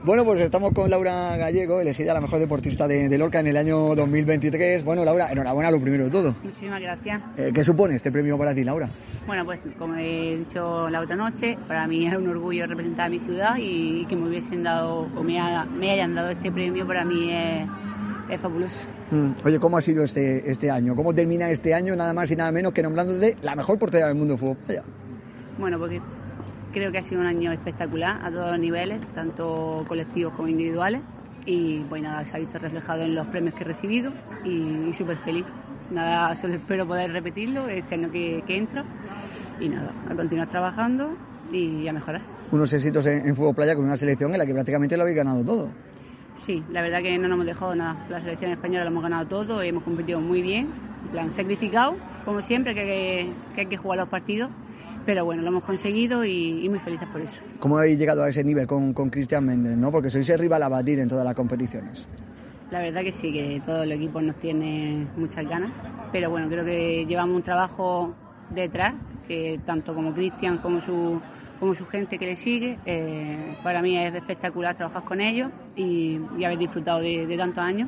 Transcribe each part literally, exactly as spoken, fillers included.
Bueno, pues estamos con Laura Gallego, elegida la mejor deportista de, de Lorca en el año dos mil veintitrés. Bueno, Laura, enhorabuena lo primero de todo. Muchísimas gracias. Eh, ¿Qué supone este premio para ti, Laura? Bueno, pues como he dicho la otra noche, para mí es un orgullo representar a mi ciudad y, y que me hubiesen dado o me, ha, me hayan dado este premio para mí es, es fabuloso. Mm. Oye, ¿cómo ha sido este, este año? ¿Cómo termina este año nada más y nada menos que nombrándote la mejor portera del mundo de fútbol? Vaya. Bueno, porque creo que ha sido un año espectacular a todos los niveles, tanto colectivos como individuales, y pues nada, se ha visto reflejado en los premios que he recibido y, y súper feliz. Nada, solo espero poder repetirlo este año que, que entra y nada, a continuar trabajando y a mejorar. Unos éxitos en, en fútbol playa con una selección en la que prácticamente lo habéis ganado todo. Sí, la verdad que no nos hemos dejado nada. La selección española lo hemos ganado todo, hemos competido muy bien, en plan sacrificado, como siempre, que, que, que hay que jugar los partidos. Pero bueno, lo hemos conseguido y, y muy felices por eso. ¿Cómo habéis llegado a ese nivel con, con Cristian Méndez, ¿no? Porque sois el rival a batir en todas las competiciones. La verdad que sí, que todo el equipo nos tiene muchas ganas, pero bueno, creo que llevamos un trabajo detrás, que tanto como Cristian como su, como su gente que le sigue, eh, para mí es espectacular trabajar con ellos y, y haber disfrutado de, de tantos años.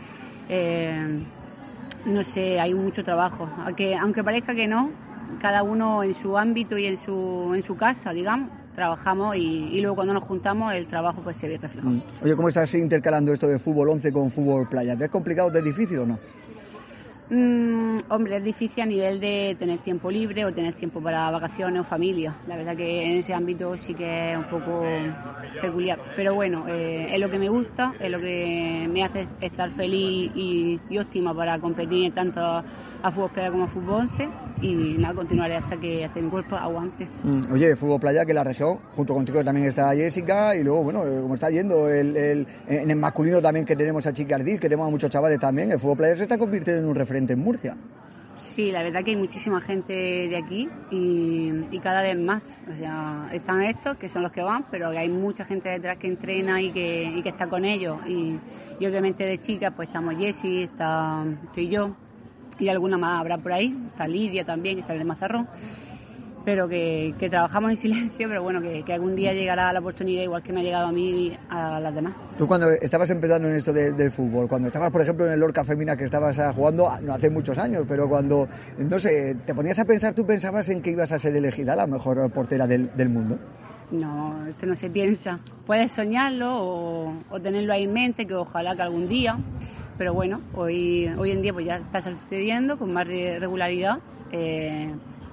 Eh, no sé, hay mucho trabajo, aunque, aunque parezca que no, cada uno en su ámbito y en su, en su casa, digamos, trabajamos y, y luego cuando nos juntamos el trabajo pues se ve reflejado. Oye, ¿cómo estás intercalando esto de fútbol once con fútbol playa? ¿Te es complicado, te es difícil o no? Mm, hombre, es difícil a nivel de tener tiempo libre o tener tiempo para vacaciones o familia. La verdad que en ese ámbito sí que es un poco peculiar. Pero bueno, eh, es lo que me gusta, es lo que me hace estar feliz y, y óptima para competir tanto a, a fútbol playa como a fútbol once. Y nada, continuaré hasta que hasta mi cuerpo aguante. Mm, oye, fútbol playa, que en la región, junto contigo también está Jessica, y luego, bueno, como está yendo, el, el, en el masculino también que tenemos a Chiqui Ardil, que tenemos a muchos chavales también, el fútbol playa se está convirtiendo en un referente en Murcia. Sí, la verdad que hay muchísima gente de aquí y, y cada vez más. O sea, están estos que son los que van, pero hay mucha gente detrás que entrena y que, y que está con ellos. Y, y obviamente de chicas, pues estamos Jessie, está, estoy yo. Y alguna más habrá por ahí, está Lidia también, está el de Mazarrón, pero que, que trabajamos en silencio, pero bueno, que, que algún día llegará la oportunidad, igual que me ha llegado a mí a las demás. Tú cuando estabas empezando en esto de, del fútbol, cuando estabas por ejemplo en el Lorca Femina que estabas jugando, no hace muchos años, pero cuando, no sé, te ponías a pensar, ¿tú pensabas en que ibas a ser elegida la mejor portera del, del mundo? No, esto no se piensa. Puedes soñarlo o, o tenerlo ahí en mente, que ojalá que algún día... Pero bueno, hoy hoy en día pues ya está sucediendo con más regularidad eh,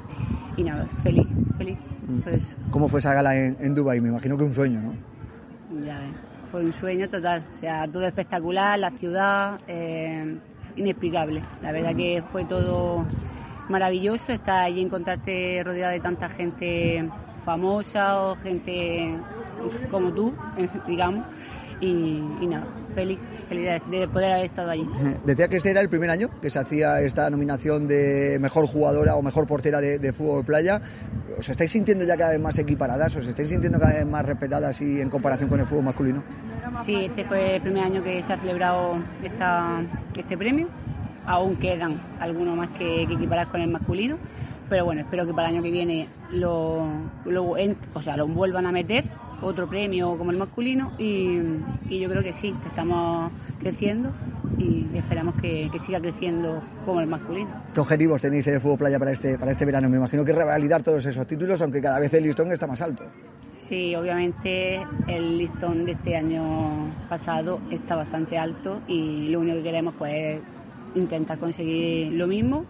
y nada, feliz, feliz por eso. ¿Cómo fue esa gala en, en Dubái? Me imagino que un sueño, ¿no? Ya ves, fue un sueño total, o sea, todo espectacular, la ciudad, eh, inexplicable. La verdad que fue todo maravilloso, estar allí y encontrarte rodeada de tanta gente famosa o gente como tú, digamos, y, y nada, feliz. de poder haber estado allí. Decía que este era el primer año que se hacía esta nominación de mejor jugadora o mejor portera de, de fútbol playa. ¿Os estáis sintiendo ya cada vez más equiparadas? ¿Os estáis sintiendo cada vez más respetadas y en comparación con el fútbol masculino? Sí, este fue el primer año que se ha celebrado esta, este premio. Aún quedan algunos más que, que equiparar con el masculino, pero bueno, espero que para el año que viene lo, lo, o sea, lo vuelvan a meter otro premio como el masculino y, y yo creo que sí, que estamos creciendo y esperamos que, que siga creciendo como el masculino. ¿Qué objetivos tenéis en el fútbol playa para este, para este verano? Me imagino que revalidar todos esos títulos, aunque cada vez el listón está más alto. Sí, obviamente el listón de este año pasado está bastante alto y lo único que queremos pues es intentar conseguir lo mismo,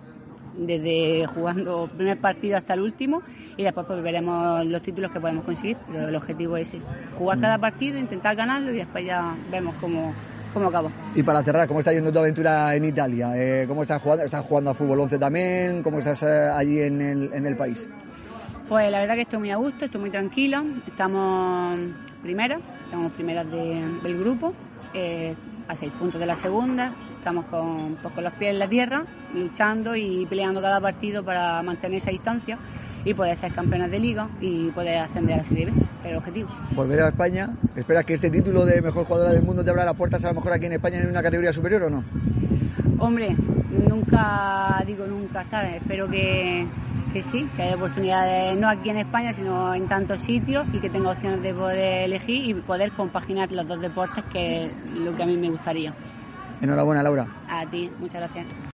desde jugando el primer partido hasta el último y después pues veremos los títulos que podemos conseguir, pero el objetivo es ese, jugar cada partido, intentar ganarlo y después ya vemos cómo, cómo acaba. Y para cerrar, ¿cómo está yendo tu aventura en Italia? Eh, ¿Cómo estás jugando? ¿Estás jugando a fútbol once también? ¿Cómo estás eh, allí en el, en el país? Pues la verdad que estoy muy a gusto, estoy muy tranquila, estamos primeras, estamos primeras de, del grupo, eh, a seis puntos de la segunda, estamos con, pues, con los pies en la tierra, luchando y peleando cada partido para mantener esa distancia y poder ser campeonas de liga y poder ascender a la Serie B, el objetivo. Volver a España, ¿esperas que este título de mejor jugadora del mundo te abra las puertas a lo mejor aquí en España en una categoría superior o no? Hombre, nunca digo nunca, ¿sabes? Espero que, que sí, que hay oportunidades no aquí en España, sino en tantos sitios, y que tenga opciones de poder elegir y poder compaginar los dos deportes, que es lo que a mí me gustaría. Enhorabuena, Laura. A ti, muchas gracias.